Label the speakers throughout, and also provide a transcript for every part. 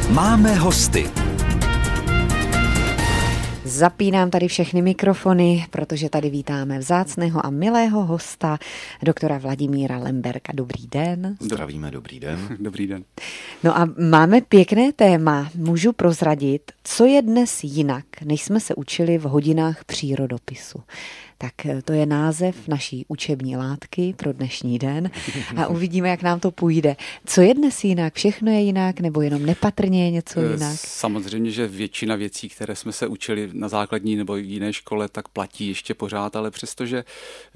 Speaker 1: Máme hosty.
Speaker 2: Zapínám tady všechny mikrofony, protože tady vítáme vzácného a milého hosta, doktora Vladimíra Lemberka. Dobrý den.
Speaker 3: Zdravíme, dobrý den.
Speaker 4: Dobrý den.
Speaker 2: No a máme pěkné téma. Můžu prozradit, co je dnes jinak, než jsme se učili v hodinách přírodopisu. Tak to je název naší učební látky pro dnešní den a uvidíme, jak nám to půjde. Co je dnes jinak? Všechno je jinak nebo jenom nepatrně je něco jinak?
Speaker 4: Samozřejmě, že většina věcí, které jsme se učili na základní nebo jiné škole, tak platí ještě pořád, ale přestože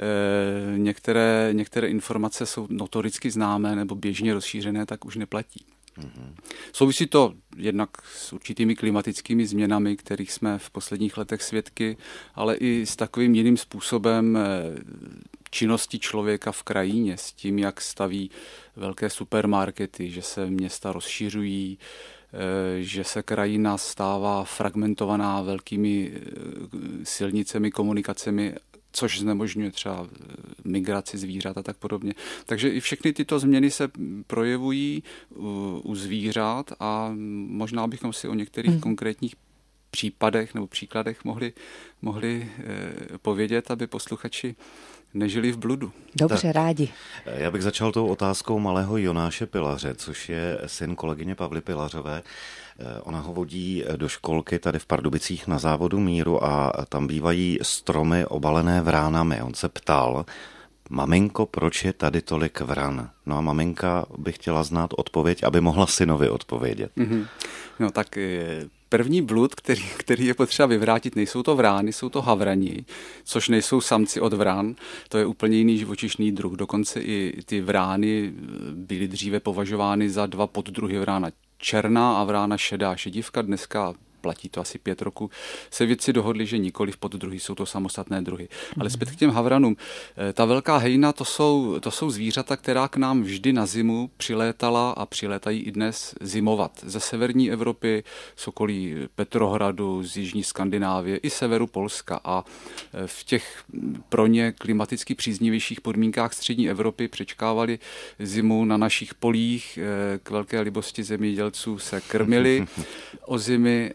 Speaker 4: některé informace jsou notoricky známé nebo běžně rozšířené, tak už neplatí. Souvisí to jednak s určitými klimatickými změnami, kterých jsme v posledních letech svědky, ale i s takovým jiným způsobem činnosti člověka v krajině, s tím, jak staví velké supermarkety, že se města rozšiřují, že se krajina stává fragmentovaná velkými silnicemi, komunikacemi, což znemožňuje třeba migraci zvířat a tak podobně. Takže i všechny tyto změny se projevují u zvířat a možná bychom si o některých konkrétních případech nebo příkladech mohli povědět, aby posluchači nežili v bludu.
Speaker 2: Dobře, rádi.
Speaker 3: Já bych začal tou otázkou malého Jonáše Pilaře, což je syn kolegyně Pavly Pilařové. Ona ho vodí do školky tady v Pardubicích na závodu míru a tam bývají stromy obalené vránami. On se ptal: maminko, proč je tady tolik vran? No a maminka by chtěla znát odpověď, aby mohla synovi odpovědět.
Speaker 4: No tak první blud, který je potřeba vyvrátit, nejsou to vrány, jsou to havrani, což nejsou samci od vran, to je úplně jiný živočišný druh. Dokonce i ty vrány byly dříve považovány za dva poddruhy vrána černá a vrána šedá. Šedivka dneska, platí to asi 5 roků, se vědci dohodli, že nikoli v poddruhy, jsou to samostatné druhy. Ale zpět k těm havranům. Ta velká hejna, to jsou zvířata, která k nám vždy na zimu přilétala a přilétají i dnes zimovat. Ze severní Evropy, z okolí Petrohradu, z jižní Skandinávie i severu Polska. A v těch pro ně klimaticky příznivějších podmínkách střední Evropy přečkávali zimu na našich polích. K velké libosti zemědělců se krmili o zimy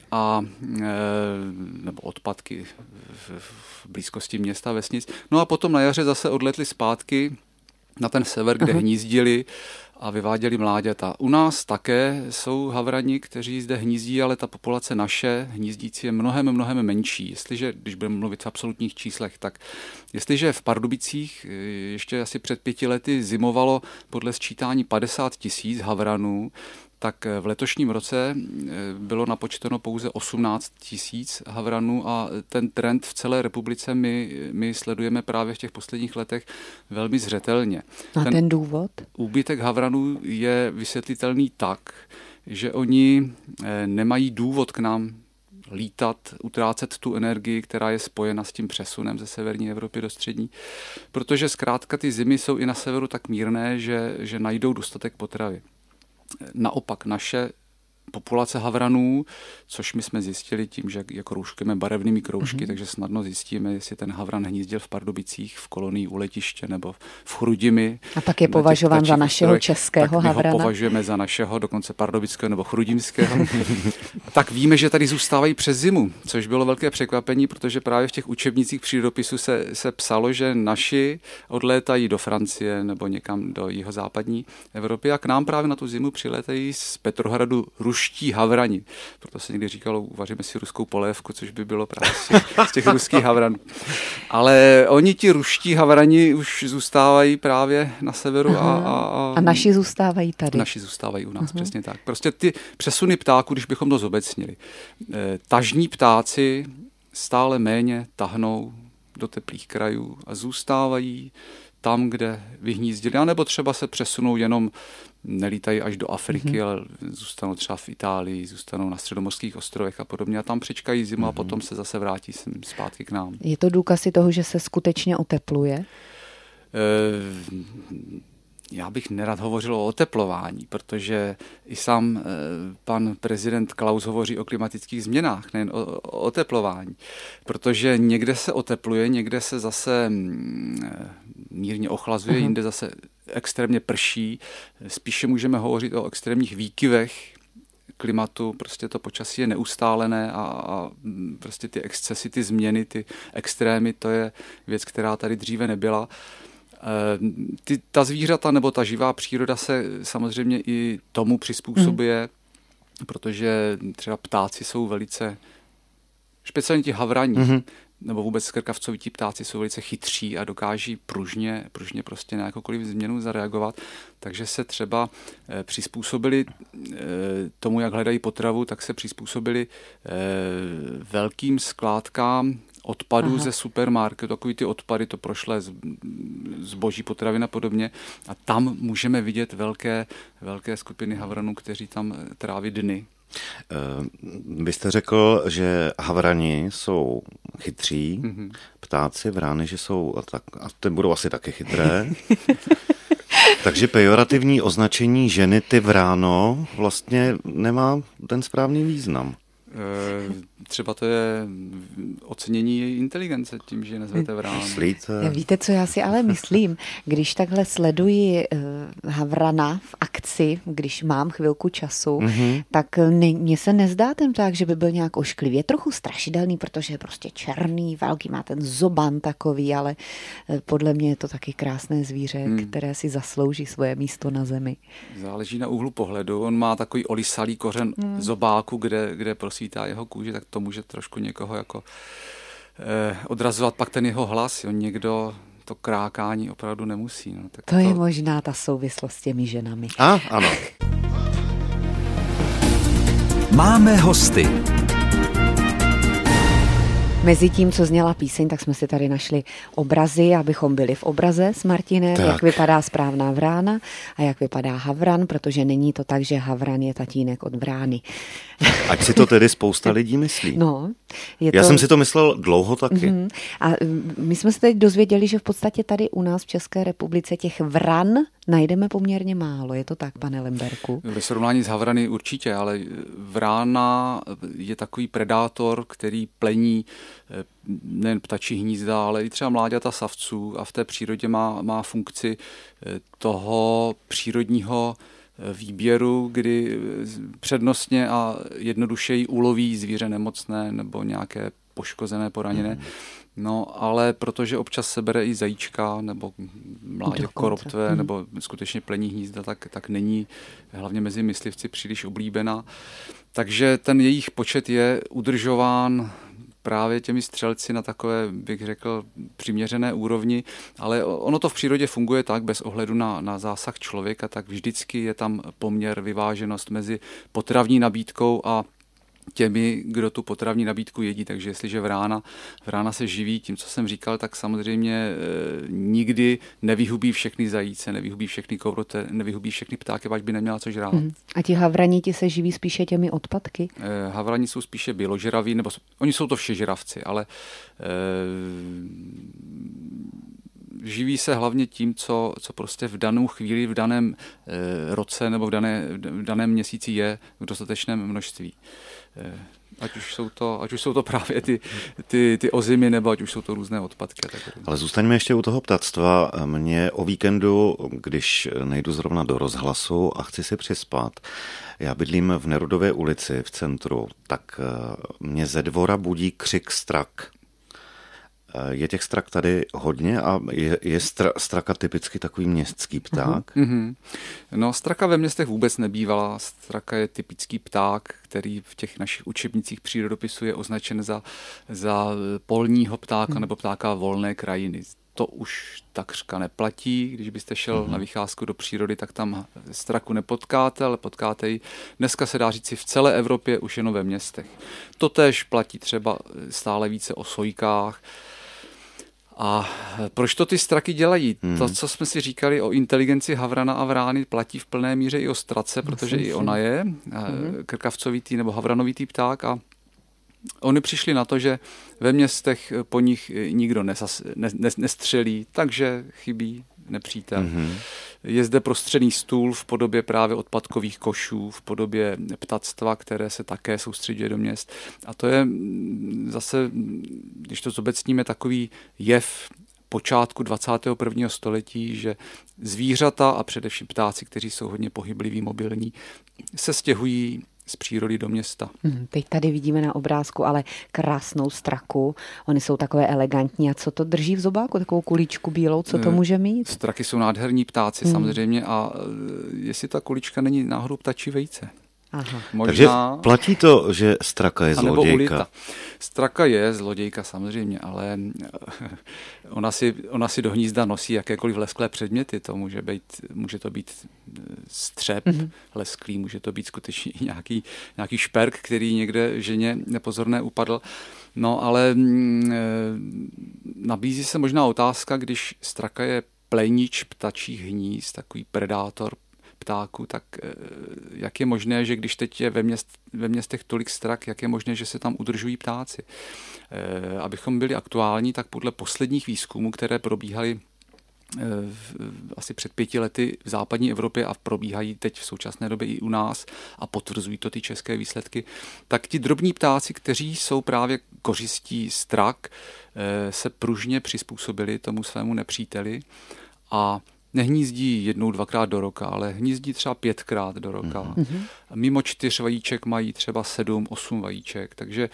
Speaker 4: nebo odpadky v blízkosti města, vesnic. No a potom na jaře zase odletli zpátky na ten sever, kde hnízdili a vyváděli mláďata. U nás také jsou havrani, kteří zde hnízdí, ale ta populace naše hnízdící je mnohem menší. Když budeme mluvit v absolutních číslech, tak jestliže v Pardubicích ještě asi před 5 lety zimovalo podle sčítání 50 000 havranů, tak v letošním roce bylo napočteno pouze 18 000 havranů a ten trend v celé republice my sledujeme právě v těch posledních letech velmi zřetelně.
Speaker 2: A ten důvod?
Speaker 4: Úbytek havranů je vysvětlitelný tak, že oni nemají důvod k nám lítat, utrácet tu energii, která je spojena s tím přesunem ze severní Evropy do střední, protože zkrátka ty zimy jsou i na severu tak mírné, že najdou dostatek potravy. Naopak naše populace havranů, což my jsme zjistili tím, že jak kroužkujeme barevnými kroužky, takže snadno zjistíme, jestli ten havran hnízdil v Pardubicích, v kolonii u letiště nebo v Chrudimi.
Speaker 2: A pak je považován za našeho českého havrana.
Speaker 4: Tak my ho považujeme za našeho, dokonce pardubického nebo chrudimského. Tak víme, že tady zůstávají přes zimu, což bylo velké překvapení, protože právě v těch učebnicích přírodopisu se psalo, že naši odlétají do Francie nebo někam do jihozápadní Evropy a k nám právě na tu zimu přilétají z Petrohradu ruští havrani. Proto se někdy říkalo, uvaříme si ruskou polévku, což by bylo právě z těch ruských havranů. Ale oni, ti ruští havrani, už zůstávají právě na severu
Speaker 2: a naši zůstávají tady.
Speaker 4: Naši zůstávají u nás, přesně tak. Prostě ty přesuny ptáků, když bychom to zobecnili. Tažní ptáci stále méně tahnou do teplých krajů a zůstávají tam, kde vyhnízdili, anebo třeba se přesunou jenom, nelítají až do Afriky, ale zůstanou třeba v Itálii, zůstanou na středomorských ostrovech a podobně a tam přečkají zimu a potom se zase vrátí zpátky k nám.
Speaker 2: Je to důkaz toho, že se skutečně otepluje?
Speaker 4: Já bych nerad hovořil o oteplování, protože i sám pan prezident Klaus hovoří o klimatických změnách, nejen o oteplování. Protože někde se otepluje, někde se zase mírně ochlazuje, jinde zase extrémně prší. Spíše můžeme hovořit o extrémních výkyvech klimatu, prostě to počasí je neustálené a prostě ty excesy, ty změny, ty extrémy, to je věc, která tady dříve nebyla. Ta zvířata nebo ta živá příroda se samozřejmě i tomu přizpůsobuje, protože třeba ptáci jsou velice, speciálně ti havrani, nebo vůbec krkavcovití ptáci jsou velice chytří a dokáží pružně prostě na jakoukoliv změnu zareagovat. Takže se třeba přizpůsobili tomu, jak hledají potravu, tak se přizpůsobili velkým skládkám odpadů ze supermarketu, takový ty odpady, to prošlé zboží, potravin a podobně. A tam můžeme vidět velké skupiny havranů, kteří tam tráví dny.
Speaker 3: Vy jste řekl, že havrani jsou chytří, ptáci, vrány, že jsou, a ty budou asi taky chytré. Takže pejorativní označení ženy ty vráno vlastně nemá ten správný význam.
Speaker 4: Třeba to je ocenění její inteligence tím, že je nazvete vráno.
Speaker 2: Víte, co já si ale myslím? Když takhle sleduji havrana v akci, když mám chvilku času, tak mně se nezdá ten pták, že by byl nějak ošklivý. Je trochu strašidelný, protože je prostě černý, velký, má ten zoban takový, ale podle mě je to taky krásné zvíře, které si zaslouží svoje místo na zemi.
Speaker 4: Záleží na úhlu pohledu. On má takový olisalý kořen zobáku, kde prosvítá jeho kůži, tak to může trošku někoho jako odrazovat. Pak ten jeho hlas, někdo to krákání opravdu nemusí. No, tak
Speaker 2: to je možná ta souvislost s těmi ženami.
Speaker 3: Ano.
Speaker 1: Máme hosty.
Speaker 2: Mezi tím, co zněla píseň, tak jsme si tady našli obrazy, abychom byli v obraze s Martinem, jak vypadá správná vrána a jak vypadá havran, protože není to tak, že havran je tatínek od vrány.
Speaker 3: Ať si to tedy spousta lidí myslí.
Speaker 2: No,
Speaker 3: Já jsem si to myslel dlouho taky.
Speaker 2: A my jsme se teď dozvěděli, že v podstatě tady u nás v České republice těch vran najdeme poměrně málo. Je to tak, pane Lemberku?
Speaker 4: Ve srovnání s havrany určitě, ale vrána je takový predátor, který plení nejen ptačí hnízda, ale i třeba mláďata savců a v té přírodě má funkci toho přírodního výběru, kdy přednostně a jednodušeji uloví zvíře nemocné nebo nějaké poškozené, poraněné. No, ale protože občas se bere i zajíčka nebo mládě koroptvé nebo skutečně plení hnízda, tak není hlavně mezi myslivci příliš oblíbená. Takže ten jejich počet je udržován právě těmi střelci na takové, bych řekl, přiměřené úrovni, ale ono to v přírodě funguje tak, bez ohledu na zásah člověka, tak vždycky je tam poměr, vyváženost mezi potravní nabídkou a těmi, kdo tu potravní nabídku jedí. Takže jestliže vrána se živí tím, co jsem říkal, tak samozřejmě nikdy nevyhubí všechny zajíce, nevyhubí všechny kourote, nevyhubí všechny ptáky, ať by neměla co žrát.
Speaker 2: A ti havrani se živí spíše těmi odpadky?
Speaker 4: Havrani jsou spíše běložraví, nebo oni jsou to všežravci, ale živí se hlavně tím, co prostě v danou chvíli, v daném roce nebo v daném měsíci je v dostatečném množství. Ať už jsou to právě ty ozimy, nebo ať už jsou to různé odpadky.
Speaker 3: Ale zůstaňme ještě u toho ptactva. Mě o víkendu, když nejdu zrovna do rozhlasu a chci si přispat, já bydlím v Nerudově ulici v centru, tak mě ze dvora budí křik strak. Je těch strak tady hodně a je straka typicky takový městský pták?
Speaker 4: No, straka ve městech vůbec nebývala. Straka je typický pták, který v těch našich učebnicích přírodopisu je označen za polního ptáka nebo ptáka volné krajiny. To už takřka neplatí. Když byste šel na vycházku do přírody, tak tam straku nepotkáte, ale potkáte ji. Dneska se dá říci v celé Evropě už jenom ve městech. Totéž platí třeba stále více o sojkách. A proč to ty straky dělají? To, co jsme si říkali o inteligenci havrana a vrány, platí v plné míře i o strace, protože i ona je krkavcovitý nebo havranovitý pták a oni přišli na to, že ve městech po nich nikdo nestřelí, takže chybí nepřítel. Je zde prostřední stůl v podobě právě odpadkových košů, v podobě ptactva, které se také soustředuje do měst. A to je zase, když to zobecníme, takový jev počátku 21. století, že zvířata a především ptáci, kteří jsou hodně pohybliví, mobilní, se stěhují z přírody do města.
Speaker 2: Teď tady vidíme na obrázku ale krásnou straku. Ony jsou takové elegantní. A co to drží v zobáku? Takovou kuličku bílou, co to může mít?
Speaker 4: Straky jsou nádherní ptáci samozřejmě a jestli ta kulička není náhodou ptačí vejce.
Speaker 2: Aha.
Speaker 4: Možná,
Speaker 3: takže platí to, že straka je zlodějka? Straka
Speaker 4: je zlodějka samozřejmě, ale ona si do hnízda nosí jakékoliv lesklé předměty. To může to být střep lesklý, může to být skutečně nějaký šperk, který někde ženě nepozorné upadl. No ale nabízí se možná otázka, když straka je plenič ptačích hnízd, takový predátor ptáků, tak jak je možné, že když teď je ve městech tolik strak, jak je možné, že se tam udržují ptáci? Abychom byli aktuální, tak podle posledních výzkumů, které probíhaly asi před 5 lety v západní Evropě a probíhají teď v současné době i u nás a potvrzují to ty české výsledky, tak ti drobní ptáci, kteří jsou právě kořistí strak, se pružně přizpůsobili tomu svému nepříteli a nehnízdí 1-2krát do roka, ale hnízdí třeba 5krát do roka. Mimo 4 vajíček mají třeba 7-8 vajíček, takže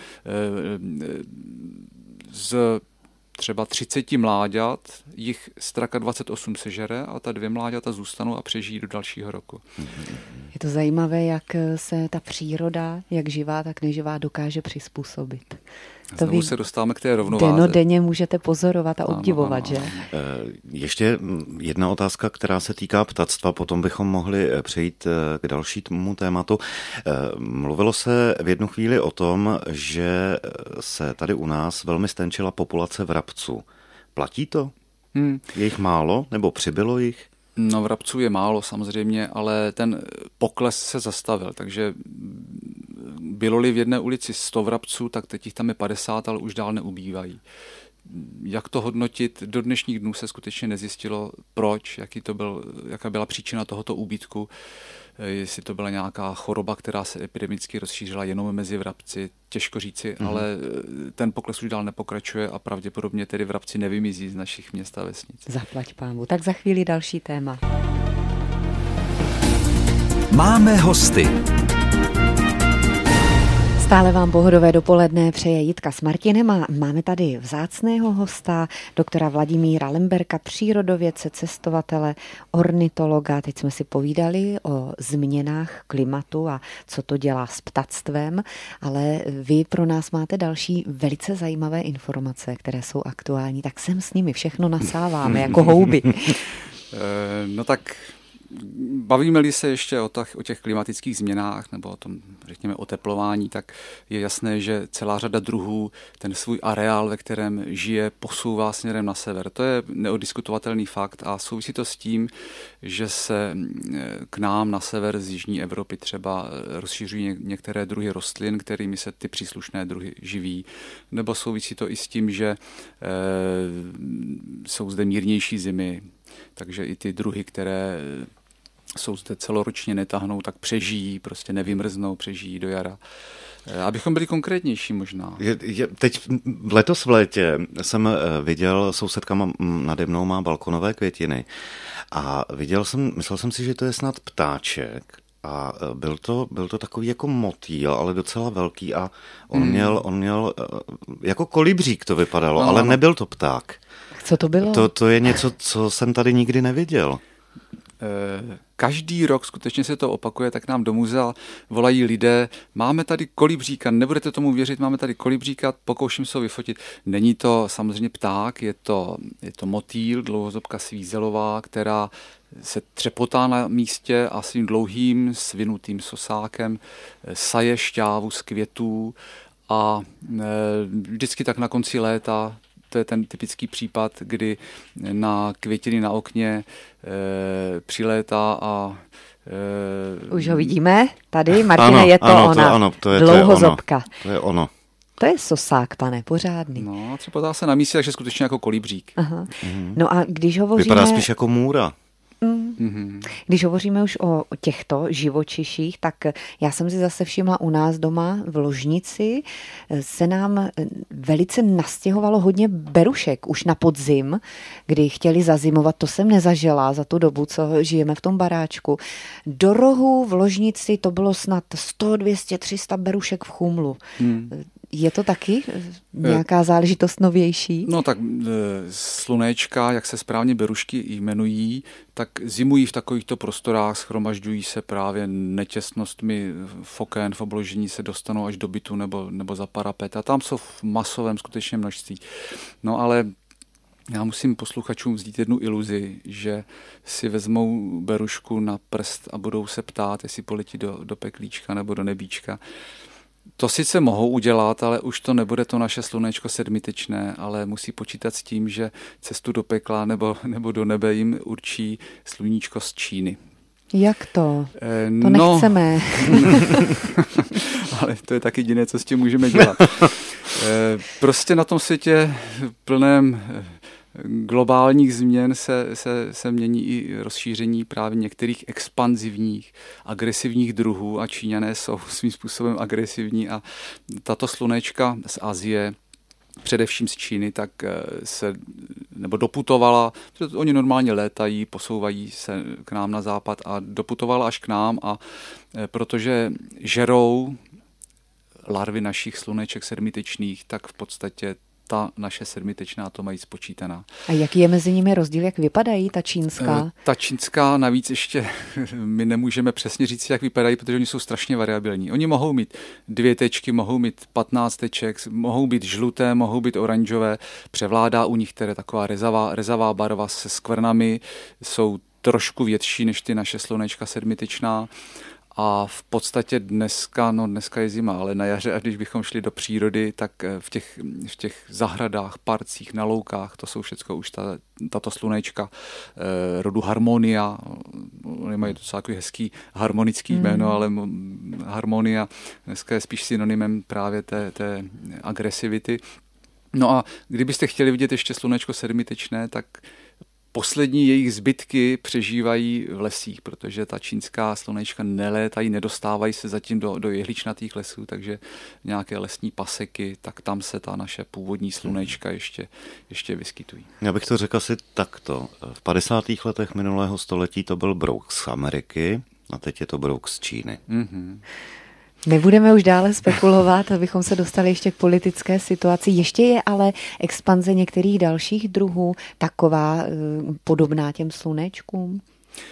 Speaker 4: z třeba 30 mláďat jich straka 28 sežere a ta 2 mláďata zůstanou a přežijí do dalšího roku.
Speaker 2: Je to zajímavé, jak se ta příroda, jak živá, tak neživá, dokáže přizpůsobit.
Speaker 4: Znovu se dostáváme k té rovnováze.
Speaker 2: Dennodenně můžete pozorovat a obdivovat, že?
Speaker 3: Ještě jedna otázka, která se týká ptactva, potom bychom mohli přejít k dalšímu tématu. Mluvilo se v jednu chvíli o tom, že se tady u nás velmi stenčila populace vrabců. Platí to? Je jich málo, nebo přibylo jich?
Speaker 4: No, vrabců je málo samozřejmě, ale ten pokles se zastavil, takže bylo-li v jedné ulici 100 vrabců, tak teď jich tam je 50, ale už dál neubývají. Jak to hodnotit? Do dnešních dnů se skutečně nezjistilo, proč, jaká byla příčina tohoto úbytku, jestli to byla nějaká choroba, která se epidemicky rozšířila jenom mezi vrabci, těžko říci, ale ten pokles už dál nepokračuje a pravděpodobně tedy vrabci nevymizí z našich měst a vesnic.
Speaker 2: Zaplať pánbu. Tak za chvíli další téma.
Speaker 1: Máme hosty.
Speaker 2: Stále vám pohodové dopoledne přeje Jitka s Martinem a máme tady vzácného hosta, doktora Vladimíra Lemberka, přírodovědce, cestovatele, ornitologa. Teď jsme si povídali o změnách klimatu a co to dělá s ptactvem, ale vy pro nás máte další velice zajímavé informace, které jsou aktuální, tak sem s nimi všechno nasáváme jako houby.
Speaker 4: No tak bavíme-li se ještě o těch klimatických změnách nebo o tom, řekněme, oteplování, tak je jasné, že celá řada druhů ten svůj areál, ve kterém žije, posouvá směrem na sever. To je neodiskutovatelný fakt a souvisí to s tím, že se k nám na sever z jižní Evropy třeba rozšířují některé druhy rostlin, kterými se ty příslušné druhy živí. Nebo souvisí to i s tím, že jsou zde mírnější zimy, takže i ty druhy, které jsou zde celoročně netahnou, tak přežijí, prostě nevymrznou, přežijí do jara. Abychom byli konkrétnější možná.
Speaker 3: Teď letos v létě jsem viděl, sousedka nade mnou má balkonové květiny a myslel jsem si, že to je snad ptáček a byl to takový jako motýl, ale docela velký a on měl jako kolibřík to vypadalo, ale nebyl to pták.
Speaker 2: Co to bylo?
Speaker 3: To je něco, co jsem tady nikdy neviděl.
Speaker 4: Každý rok skutečně se to opakuje, tak nám do muzea volají lidé, máme tady kolibříka, nebudete tomu věřit, máme tady kolibříka, pokouším se ho vyfotit. Není to samozřejmě pták, je to motýl, dlouhozobka svízelová, která se třepotá na místě a svým dlouhým svinutým sosákem saje šťávu z květů a vždycky tak na konci léta. To je ten typický případ, kdy na květiny na okně přilétá a...
Speaker 2: Už ho vidíme tady, Martine, je to ona.
Speaker 3: To je
Speaker 2: dlouhozobka.
Speaker 3: To je ono.
Speaker 2: To je sosák, pane, pořádný.
Speaker 4: No, třepotá se na místě, takže skutečně jako kolibřík.
Speaker 2: Aha. No a když hovoříme...
Speaker 3: Vypadá spíš jako můra.
Speaker 2: Když hovoříme už o těchto živočiších, tak já jsem si zase všimla u nás doma v ložnici se nám velice nastěhovalo hodně berušek už na podzim, kdy chtěli zazimovat. To jsem nezažila za tu dobu, co žijeme v tom baráčku. Do rohu v ložnici to bylo snad 100, 200, 300 berušek v chumlu. Je to taky nějaká záležitost novější?
Speaker 4: No tak slunéčka, jak se správně berušky jmenují, tak zimují v takovýchto prostorách, shromažďují se právě netěsnostmi v okén, v obložení se dostanou až do bytu nebo za parapet a tam jsou v masovém skutečně množství. No ale já musím posluchačům vzít jednu iluzi, že si vezmou berušku na prst a budou se ptát, jestli poletí do peklíčka nebo do nebíčka. To sice mohou udělat, ale už to nebude to naše slunéčko sedmitečné, ale musí počítat s tím, že cestu do pekla nebo do nebe jim určí sluníčko z Číny.
Speaker 2: Jak to? To nechceme.
Speaker 4: Ale to je taky jediné, co s tím můžeme dělat. Prostě na tom světě plném globálních změn se mění i rozšíření právě některých expanzivních, agresivních druhů a Číňané jsou svým způsobem agresivní a tato slunéčka z Asie, především z Číny, tak nebo doputovala, protože oni normálně létají, posouvají se k nám na západ a doputovala až k nám a protože žerou larvy našich sluneček sedmitečných, tak v podstatě ta naše sedmitečná to mají spočítaná.
Speaker 2: A jaký je mezi nimi rozdíl, jak vypadají ta čínská?
Speaker 4: Ta čínská navíc ještě my nemůžeme přesně říct, jak vypadají, protože oni jsou strašně variabilní. Oni mohou mít 2 tečky, mohou mít 15 teček, mohou být žluté, mohou být oranžové. Převládá u nich teda taková rezavá barva se skvrnami, jsou trošku větší než ty naše slunečka sedmitečná. A v podstatě dneska je zima, ale na jaře, a když bychom šli do přírody, tak v těch zahradách, parcích, na loukách, to jsou všecko už tato slunečka rodu Harmonia. Oni mají docela takový hezký harmonický jméno, ale Harmonia dneska je spíš synonymem právě té agresivity. No a kdybyste chtěli vidět ještě slunečko sedmitečné, tak poslední jejich zbytky přežívají v lesích, protože ta čínská slunečka nelétají, nedostávají se zatím do jehličnatých lesů, takže nějaké lesní paseky, tak tam se ta naše původní slunečka ještě vyskytují.
Speaker 3: Já bych to řekl asi takto. V 50. letech minulého století to byl brouk z Ameriky a teď je to brouk z Číny.
Speaker 2: Nebudeme už dále spekulovat, abychom se dostali ještě k politické situaci. Ještě je ale expanze některých dalších druhů taková podobná těm slunečkům?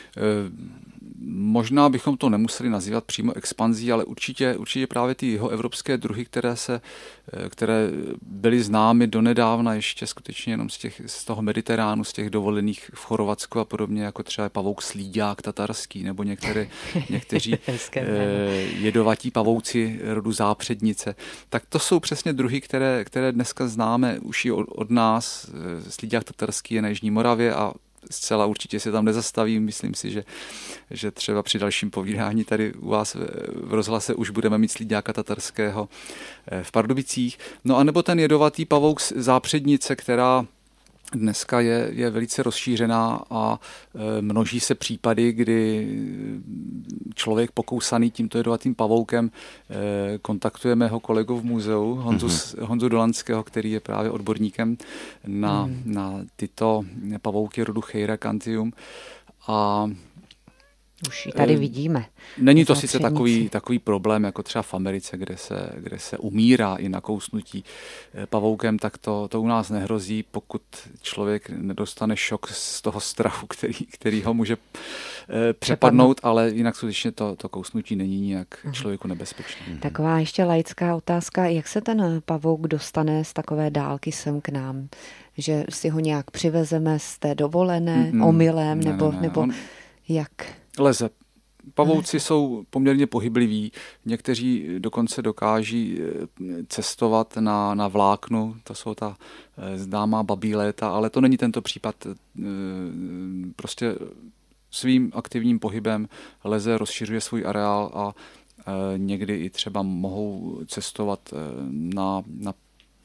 Speaker 4: Možná bychom to nemuseli nazývat přímo expanzí, ale určitě právě ty jihoevropské druhy, které byly známy donedávna ještě skutečně jenom z toho Mediteránu, z těch dovolených v Chorvatsku a podobně, jako třeba pavouk slíďák tatarský nebo někteří jedovatí pavouci rodu zápřednice. Tak to jsou přesně druhy, které dneska známe už i od nás. Slíďák tatarský je na Jižní Moravě a zcela určitě se tam nezastavím. Myslím si, že třeba při dalším povídání tady u vás v rozhlase už budeme mít slíďáka tatarského v Pardubicích. No a nebo ten jedovatý pavouk zápřednice, která dneska je velice rozšířená a množí se případy, kdy člověk pokousaný tímto jedovatým pavoukem kontaktuje mého kolegu v muzeu, Honzu Dolanského, který je právě odborníkem na tyto pavouky rodu Cheiracantium. A
Speaker 2: už ji tady vidíme.
Speaker 4: Není to sice takový problém, jako třeba v Americe, kde se umírá i na kousnutí pavoukem, tak to u nás nehrozí, pokud člověk nedostane šok z toho strachu, který ho může přepadnout, ale jinak skutečně to kousnutí není nijak člověku nebezpečné.
Speaker 2: Taková ještě laická otázka, jak se ten pavouk dostane z takové dálky sem k nám? Že si ho nějak přivezeme z té dovolené omylem, nebo jak?
Speaker 4: Leze. Pavouci jsou poměrně pohybliví, někteří dokonce dokáží cestovat na vláknu, to jsou ta známá babí léta, ale to není tento případ. Prostě svým aktivním pohybem leze, rozšiřuje svůj areál a někdy i třeba mohou cestovat na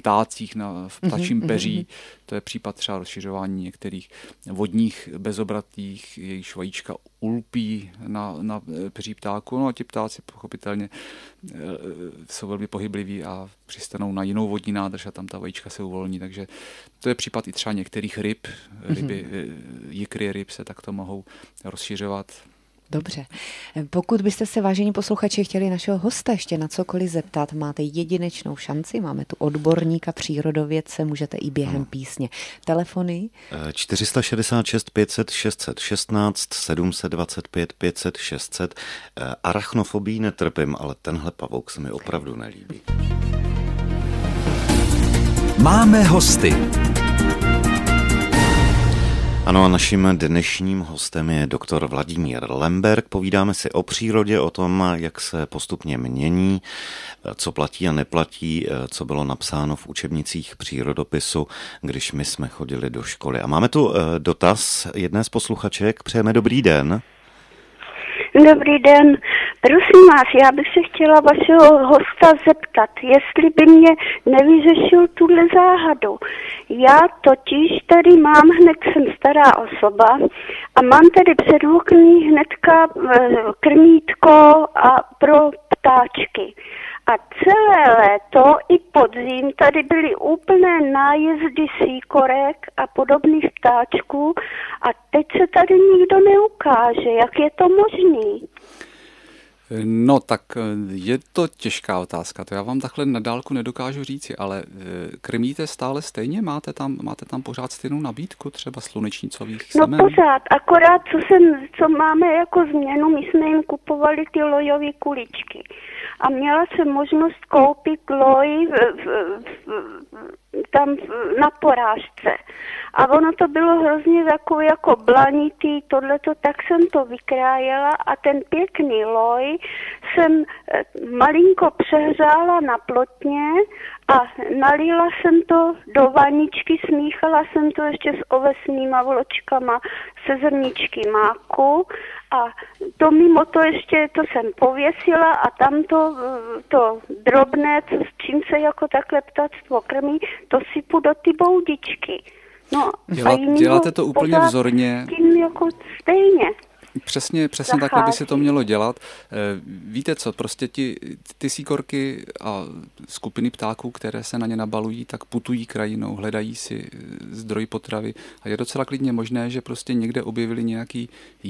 Speaker 4: ptácích v ptačím peří. To je případ třeba rozšiřování některých vodních bezobratých, jejichž vajíčka ulpí na peří ptáku. No a ti ptáci pochopitelně jsou velmi pohybliví a přistanou na jinou vodní nádrž a tam ta vajíčka se uvolní. Takže to je případ i třeba některých ryb. Jikry ryb se takto mohou rozšiřovat.
Speaker 2: Dobře. Pokud byste se, vážení posluchači, chtěli našeho hosta ještě na cokoliv zeptat, máte jedinečnou šanci, máme tu odborníka, přírodovědce, můžete i během písně. Telefony?
Speaker 3: 466 500 616 725 500 600. Arachnofobii netrpím, ale tenhle pavouk se mi opravdu nelíbí.
Speaker 1: Máme hosty.
Speaker 3: Ano, a naším dnešním hostem je doktor Vladimír Lemberg. Povídáme si o přírodě, o tom, jak se postupně mění, co platí a neplatí, co bylo napsáno v učebnicích přírodopisu, když my jsme chodili do školy. A máme tu dotaz jedné z posluchaček. Přejeme dobrý den.
Speaker 5: Dobrý den. Prosím vás, já bych se chtěla vašeho hosta zeptat, jestli by mě nevyřešil tuhle záhadu. Já totiž tady mám, hned jsem stará osoba a mám tady před okny hnedka krmítko a pro ptáčky. A celé léto i podzim tady byly úplné nájezdy síkorek a podobných ptáčků a teď se tady nikdo neukáže. Jak je to možný?
Speaker 4: No tak je to těžká otázka, to já vám takhle na dálku nedokážu říci, ale krmíte stále stejně? Máte tam pořád stejnou nabídku třeba slunečnicových semen?
Speaker 5: No pořád, akorát co máme jako změnu, my jsme jim kupovali ty lojové kuličky. A měla jsem možnost koupit loj tam na porážce. A ono to bylo hrozně takové jako blanitý, tohleto, tak jsem to vykrájela a ten pěkný loj jsem malinko přehřála na plotně a nalila jsem to do vaničky, smíchala jsem to ještě s ovesnýma vločkama se zrničky máku a to mimo to ještě, to jsem pověsila a tam to drobné, s čím se jako takhle ptactvo krmí, to sypu do ty boudičky. No,
Speaker 4: děláte to úplně vzorně.
Speaker 5: Tím jako stejně.
Speaker 4: Přesně takhle by se to mělo dělat. Víte co, prostě ty síkorky a skupiny ptáků, které se na ně nabalují, tak putují krajinou, hledají si zdroj potravy a je docela klidně možné, že prostě někde objevili nějaký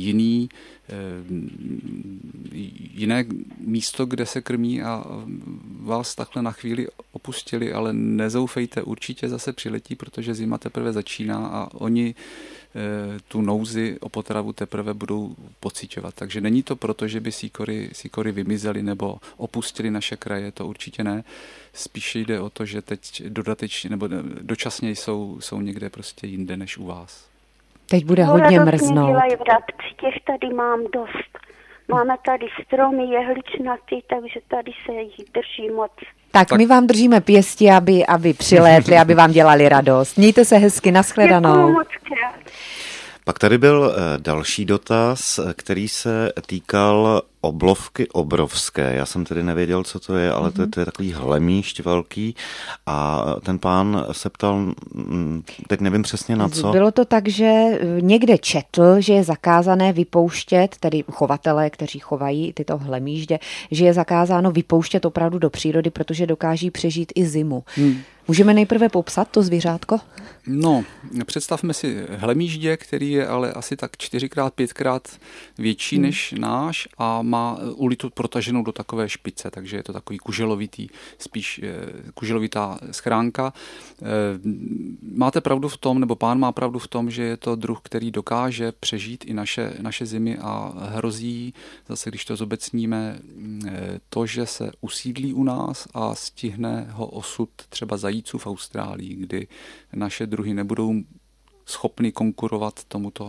Speaker 4: jiné místo, kde se krmí a vás takhle na chvíli opustili, ale nezoufejte, určitě zase přiletí, protože zima teprve začíná a oni tu nouzi o potravu teprve budou pociťovat. Takže není to proto, že by síkory vymizely nebo opustili naše kraje, to určitě ne. Spíše jde o to, že teď dodatečně nebo dočasně jsou někde prostě jinde než u vás.
Speaker 2: Teď bude hodně mrznout.
Speaker 5: Dělají vrabci, těch tady mám dost. Máme tady stromy jehličnaty, takže tady se jich drží moc.
Speaker 2: Tak my vám držíme pěsti, aby přilétli, aby vám dělali radost. Mějte se hezky, nashledanou.
Speaker 5: Děkuju moc krát.
Speaker 3: Pak tady byl další dotaz, který se týkal oblovky obrovské. Já jsem tedy nevěděl, co to je, ale to je takový hlemýšť velký a ten pán se ptal, teď nevím přesně na co.
Speaker 2: Bylo to tak, že někde četl, že je zakázané vypouštět, tedy chovatelé, kteří chovají tyto hlemýždě, že je zakázáno vypouštět opravdu do přírody, protože dokáží přežít i zimu. Můžeme nejprve popsat to zvířátko?
Speaker 4: No, představme si hlemýždě, který je ale asi tak 4x, 5x větší než náš a má ulitu protaženou do takové špice, takže je to takový kuželovitá schránka. Máte pravdu v tom, nebo pán má pravdu v tom, že je to druh, který dokáže přežít i naše zimy a hrozí, zase když to zobecníme, to, že se usídlí u nás a stihne ho osud třeba zajíců v Austrálii, kdy naše druhy nebudou schopny konkurovat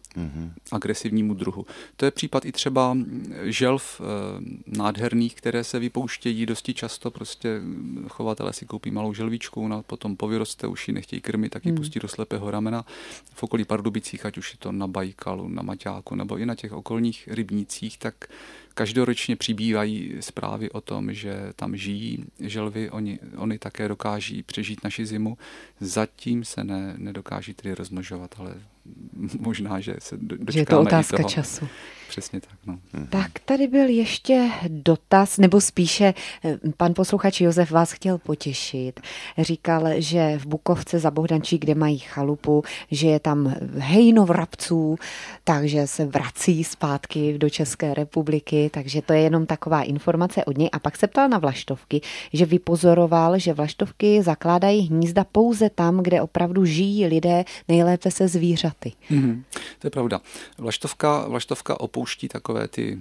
Speaker 4: agresivnímu druhu. To je případ i třeba želv nádherných, které se vypouštějí dosti často, prostě chovatelé si koupí malou želvičku, potom povyroste, už ji nechtějí krmit, tak ji pustí do slepého ramena. V okolí Pardubicích, ať už je to na Bajkalu, na Maťáku nebo i na těch okolních rybnících, tak každoročně přibývají zprávy o tom, že tam žijí želvy, oni také dokáží přežít naši zimu. Zatím se nedokáží tedy rozmnožovat, ale možná, že se dočkáme.
Speaker 2: Že je to otázka času.
Speaker 4: Přesně tak. No.
Speaker 2: Tak tady byl ještě dotaz, nebo spíše pan posluchač Josef vás chtěl potěšit. Říkal, že v Bukovce za Bohdančí, kde mají chalupu, že je tam hejno vrabců, takže se vrací zpátky do České republiky, takže to je jenom taková informace od něj. A pak se ptal na vlaštovky, že vypozoroval, že vlaštovky zakládají hnízda pouze tam, kde opravdu žijí lidé, nejlépe se zvířaty.
Speaker 4: To je pravda. Vlaštovka opouští takové ty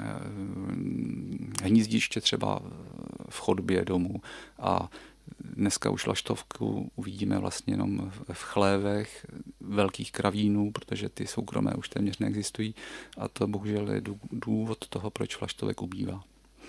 Speaker 4: hnízdiště třeba v chodbě domu a dneska už vlaštovku uvidíme vlastně jenom v chlévech velkých kravínů, protože ty soukromé už téměř neexistují a to bohužel je důvod toho, proč vlaštovek ubývá.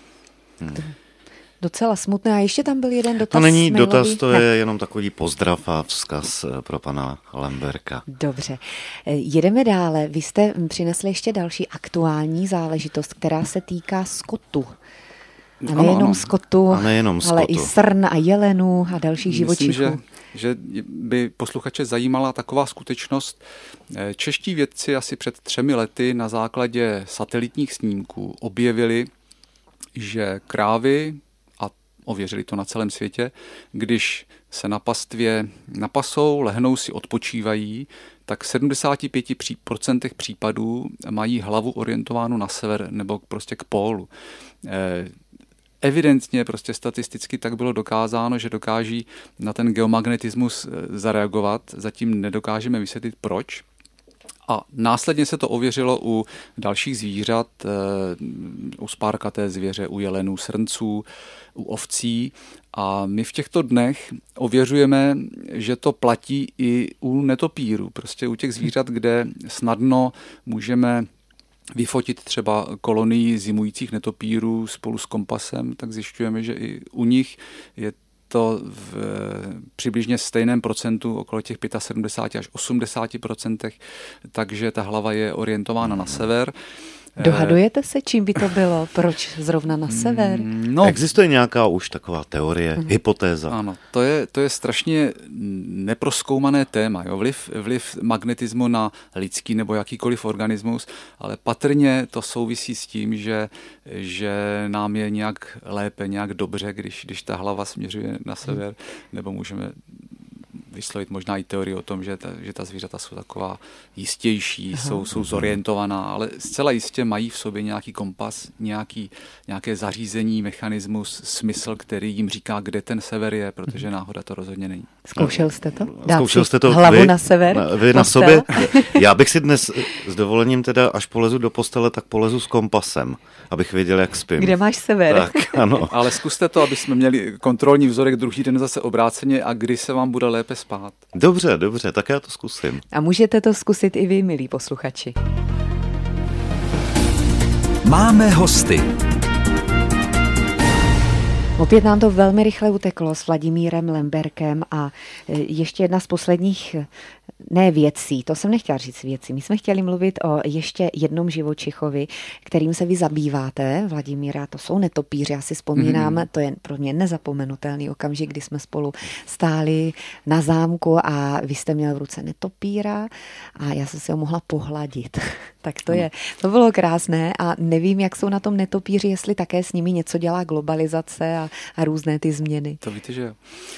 Speaker 2: Docela smutné. A ještě tam byl jeden dotaz.
Speaker 3: To není
Speaker 2: mailový.
Speaker 3: dotaz, to je jenom takový pozdrav a vzkaz pro pana Lemberka.
Speaker 2: Dobře. Jedeme dále. Vy jste přinesli ještě další aktuální záležitost, která se týká skotu. A nejenom skotu, ale i srn a jelenů a dalších živočichů.
Speaker 4: Myslím, že by posluchače zajímala taková skutečnost. Čeští vědci asi před 3 lety na základě satelitních snímků objevili, že krávy, a ověřili to na celém světě, když se na pastvě napasou, lehnou si, odpočívají, tak v 75% případů mají hlavu orientovánu na sever nebo prostě k pólu. Evidentně, prostě statisticky tak bylo dokázáno, že dokáží na ten geomagnetismus zareagovat. Zatím nedokážeme vysvětlit proč. A následně se to ověřilo u dalších zvířat, u spárkaté zvěře, u jelenů, srnců, u ovcí. A my v těchto dnech ověřujeme, že to platí i u netopírů. Prostě u těch zvířat, kde snadno můžeme vyfotit třeba kolonii zimujících netopírů spolu s kompasem, tak zjišťujeme, že i u nich je to v přibližně stejném procentu, okolo těch 75 až 80%, takže ta hlava je orientována na sever.
Speaker 2: Dohadujete se, čím by to bylo? Proč zrovna na sever?
Speaker 3: No, existuje nějaká už taková teorie, hypotéza?
Speaker 4: Ano, to je strašně neprozkoumané téma. Jo? Vliv magnetismu na lidský nebo jakýkoliv organismus, ale patrně to souvisí s tím, že nám je nějak lépe, nějak dobře, když ta hlava směřuje na sever, nebo můžeme vyslovit možná i teorii o tom, že ta zvířata jsou taková jistější, jsou zorientovaná, ale zcela jistě mají v sobě nějaký kompas, nějaké zařízení, mechanismus, smysl, který jim říká, kde ten sever je, protože náhoda to rozhodně není.
Speaker 2: Zkoušel jste to?
Speaker 3: Zkoušel jste to
Speaker 2: hlavu na sever?
Speaker 3: Vy na sobě? Já bych si dnes s dovolením teda, až polezu do postele, tak polezu s kompasem, abych věděl, jak spím.
Speaker 2: Kde máš sever?
Speaker 3: Tak, ano.
Speaker 4: Ale zkuste to, aby jsme měli kontrolní vzorek druhý den zase obráceně a kdy se vám bude lépe spát.
Speaker 3: Dobře, tak já to zkusím.
Speaker 2: A můžete to zkusit i vy, milí posluchači.
Speaker 1: Máme hosty.
Speaker 2: Opět nám to velmi rychle uteklo s Vladimírem Lemberkem a ještě jedna z posledních věcí, to jsem nechtěla říct věci. My jsme chtěli mluvit o ještě jednom živočichovi, kterým se vy zabýváte, Vladimíra, to jsou netopíři, já si vzpomínám, to je pro mě nezapomenutelný okamžik, kdy jsme spolu stáli na zámku a vy jste měl v ruce netopíra a já jsem si ho mohla pohladit. Tak to bylo krásné a nevím, jak jsou na tom netopíři, jestli také s nimi něco dělá globalizace a různé ty změny.
Speaker 4: To víte, že jo.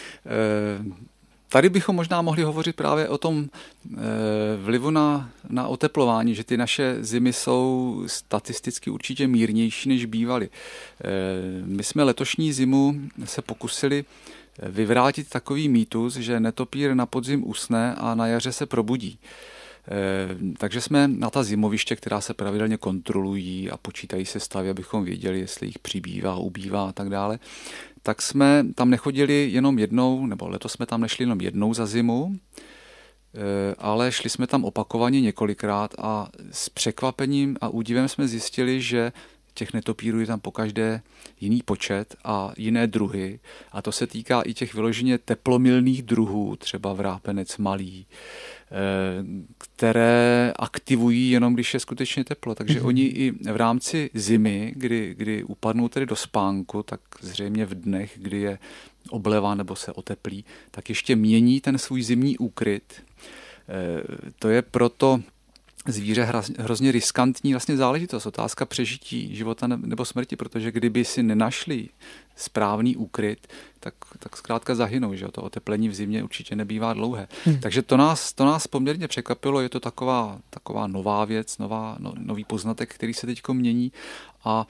Speaker 4: Tady bychom možná mohli hovořit právě o tom vlivu na oteplování, že ty naše zimy jsou statisticky určitě mírnější, než bývaly. My jsme letošní zimu se pokusili vyvrátit takový mýtus, že netopír na podzim usne a na jaře se probudí. Takže jsme na ta zimoviště, která se pravidelně kontrolují a počítají se stavy, abychom věděli, jestli jich přibývá, ubývá a tak dále, tak jsme tam nechodili jenom jednou, nebo letos jsme tam nešli jenom jednou za zimu, ale šli jsme tam opakovaně několikrát a s překvapením a údivem jsme zjistili, že těch netopírů je tam pokaždé jiný počet a jiné druhy. A to se týká i těch vyloženě teplomilných druhů, třeba vrápenec malý, které aktivují jenom, když je skutečně teplo. Takže oni i v rámci zimy, kdy upadnou tedy do spánku, tak zřejmě v dnech, kdy je obleva nebo se oteplí, tak ještě mění ten svůj zimní úkryt. To je proto zvíře hrozně riskantní vlastně záležitost, otázka přežití života nebo smrti, protože kdyby si nenašli správný úkryt, tak zkrátka zahynou, že to oteplení v zimě určitě nebývá dlouhé. Takže to nás poměrně překvapilo, je to taková nová věc, nový poznatek, který se teďko mění a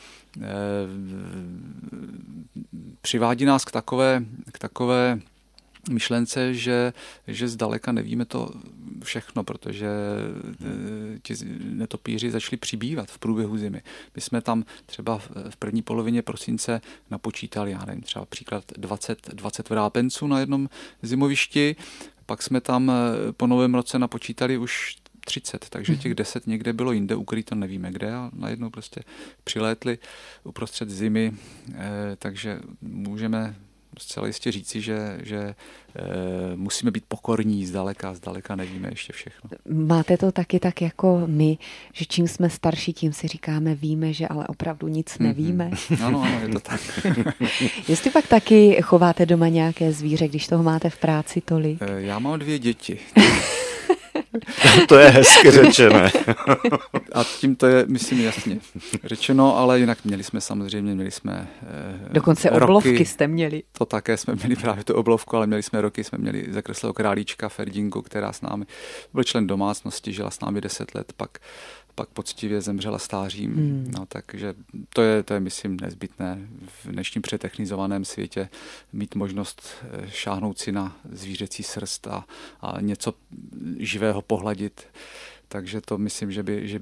Speaker 4: přivádí nás k takové myšlence, že zdaleka nevíme to všechno, protože ti netopíři začali přibývat v průběhu zimy. My jsme tam třeba v první polovině prosince napočítali, já nevím, třeba příklad 20 vrápenců na jednom zimovišti, pak jsme tam po novém roce napočítali už 30, takže těch 10 někde bylo jinde ukryto, nevíme kde a najednou prostě přilétli uprostřed zimy, takže můžeme zcela jistě říci, že musíme být pokorní zdaleka nevíme ještě všechno.
Speaker 2: Máte to taky tak jako my, že čím jsme starší, tím si říkáme, víme, že ale opravdu nic nevíme.
Speaker 4: Ano, je to tak.
Speaker 2: Jestli pak taky chováte doma nějaké zvíře, když toho máte v práci tolik?
Speaker 4: Já mám 2 děti.
Speaker 3: To je hezky řečené.
Speaker 4: A tím to je, myslím, jasně řečeno, ale jinak měli jsme
Speaker 2: dokonce oblovky jste měli.
Speaker 4: To také jsme měli právě tu oblovku, ale měli měli zakreslého králíčka Ferdingu, která s námi, byl člen domácnosti, žila s námi 10 let, pak poctivě zemřela stářím. No, takže to je, myslím, nezbytné v dnešním přetechnizovaném světě mít možnost šáhnout si na zvířecí srst a něco živého pohladit. Takže to myslím, že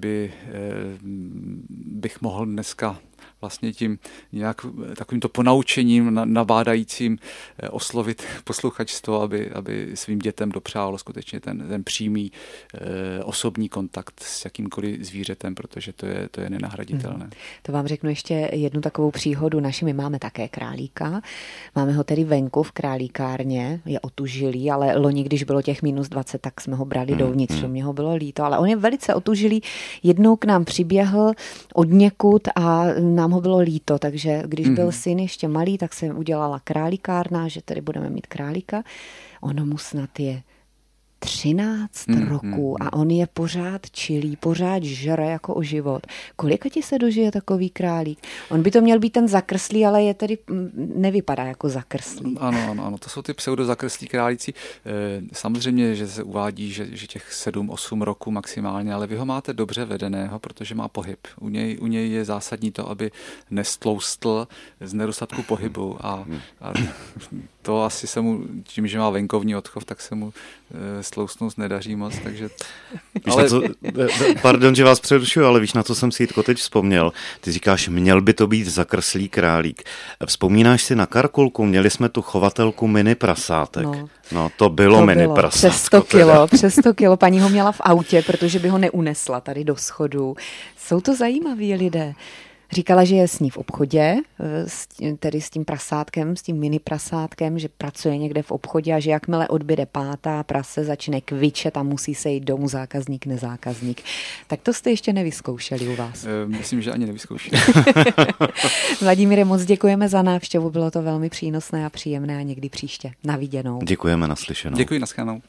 Speaker 4: bych mohl dneska vlastně tím nějak takovýmto ponaučením nabádajícím oslovit posluchačstvo, aby svým dětem dopřálo skutečně ten přímý osobní kontakt s jakýmkoliv zvířetem, protože to je nenahraditelné. To
Speaker 2: vám řeknu ještě jednu takovou příhodu. My máme také králíka. Máme ho tedy venku v králíkárně, je otužilý, ale loni, když bylo těch -20, tak jsme ho brali dovnitř, mě ho bylo líto, ale on je velice otužilý. Jednou k nám přiběhl odněkud a nám ho bylo líto, takže když byl syn ještě malý, tak se udělala králíkárna, že tady budeme mít králíka. Ono mu snad je 13 roků a on je pořád čilý, pořád žere jako o život. Kolika ti se dožije takový králík? On by to měl být ten zakrslý, ale je tedy nevypadá jako zakrslý.
Speaker 4: Ano, to jsou ty pseudozakrslí králíci. Samozřejmě, že se uvádí, že těch 7-8 roků maximálně, ale vy ho máte dobře vedeného, protože má pohyb. U něj je zásadní to, aby nestloustl z nedostatku pohybu a to asi se mu, tím, že má venkovní odchov, tak se mu stloustnout nedaří moc, takže...
Speaker 3: Pardon, že vás přerušuju, ale víš, na co jsem si Jitko teď vzpomněl. Ty říkáš, měl by to být zakrslý králík. Vzpomínáš si na Karkulku? Měli jsme tu chovatelku mini prasátek. No, to bylo mini prasátko.
Speaker 2: Přes 100 kilo. Paní ho měla v autě, protože by ho neunesla tady do schodu. Jsou to zajímaví lidé. Říkala, že je s ní v obchodě, tedy s tím prasátkem, s tím mini prasátkem, že pracuje někde v obchodě a že jakmile odbyde pátá, prase začne kvičet a musí se jít domů zákazník, nezákazník. Tak to jste ještě nevyzkoušeli u vás.
Speaker 4: Myslím, že ani nevyzkoušeli.
Speaker 2: Vladimíre, moc děkujeme za návštěvu, bylo to velmi přínosné a příjemné a někdy příště. Na viděnou.
Speaker 3: Děkujeme, naslyšenou.
Speaker 4: Děkuji, naschledanou.